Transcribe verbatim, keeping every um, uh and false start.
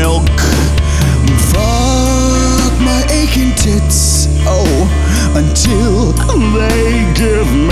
milk. Fuck my aching tits, oh, until they give